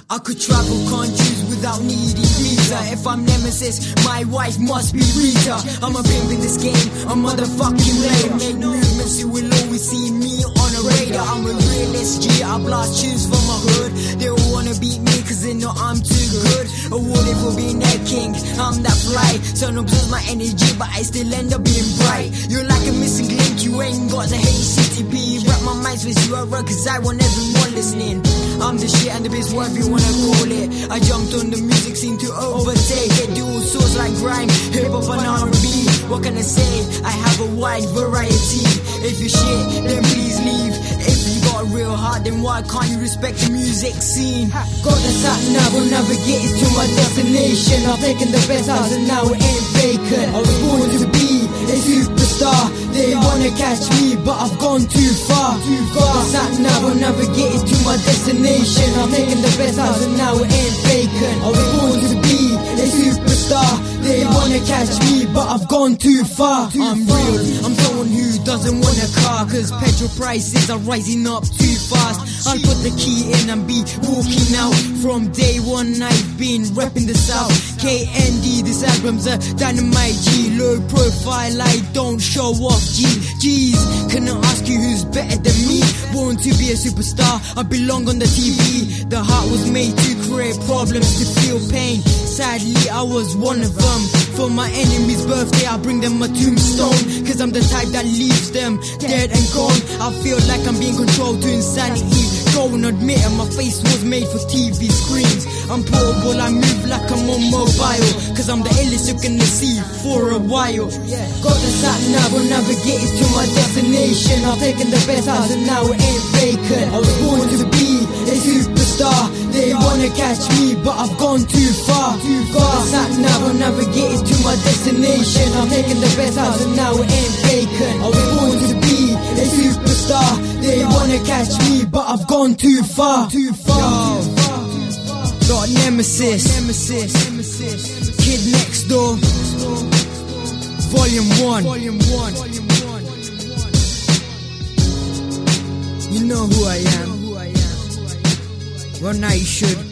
I could travel countries without needing visa. If I'm Nemesis, my wife must be Rita. I'm a pimp in this game, a motherfucking lame. Make movements, you will always see me on a radar. I'm a realist G, I blast tunes from my hood. They all wanna beat me cause they know I'm too good. Awarded for being their king, I'm that fly. Sun absorbs my energy but I still end up being bright. You're like a missing link, you ain't got the HTTP. Wrap my mind with URL cause I want everyone listening. I'm the shit and the biz, whatever you wanna call it. I jumped on the music scene to overtake it. Do all sorts like grime, hip hop and R&B. What can I say? I have a wide variety. If you're shit, then please leave. If you got a real heart, then why can't you respect the music scene? Got the sat nav, will navigated to my destination. I've taken the best house and now it ain't vacant. I was born to be a superstar. They wanna catch me, but I've gone too far. Got the sat nav, will navigated to my destination. I've taken the best house and now it ain't vacant. I was born to be a superstar. They wanna catch me, but I've gone too far. I'm real, I'm someone who doesn't want a car, cause petrol prices are rising up too fast. I'll put the key in and be walking out. From day one I've been repping the South. KND, this album's a dynamite G. Low profile, I don't show off G. G's, can I ask you who's better than me? Born to be a superstar, I belong on the TV. The heart was made to create problems, to feel pain. Sadly I was one of them. For my enemy's birthday I bring them a tombstone, cause I'm the type that leaves them dead and gone. I feel like I'm being controlled to insanity. Go and admit it, my face was made for TV screens. I'm portable, I move like I'm on mobile, cause I'm the illest you can see for a while. Got the sat nav, will navigate to my destination. I've taken the best house and now it ain't vacant. I was born to be a superstar. They wanna catch me, but I've gone too far. Got the sat nav, will navigate to my destination. I've taken the best house and now it ain't vacant. I was born to be a superstar. They wanna catch me, but I've gone too far. Got Nemesis, Kid Next Door, Volume 1. You know who I am. Well, now you should.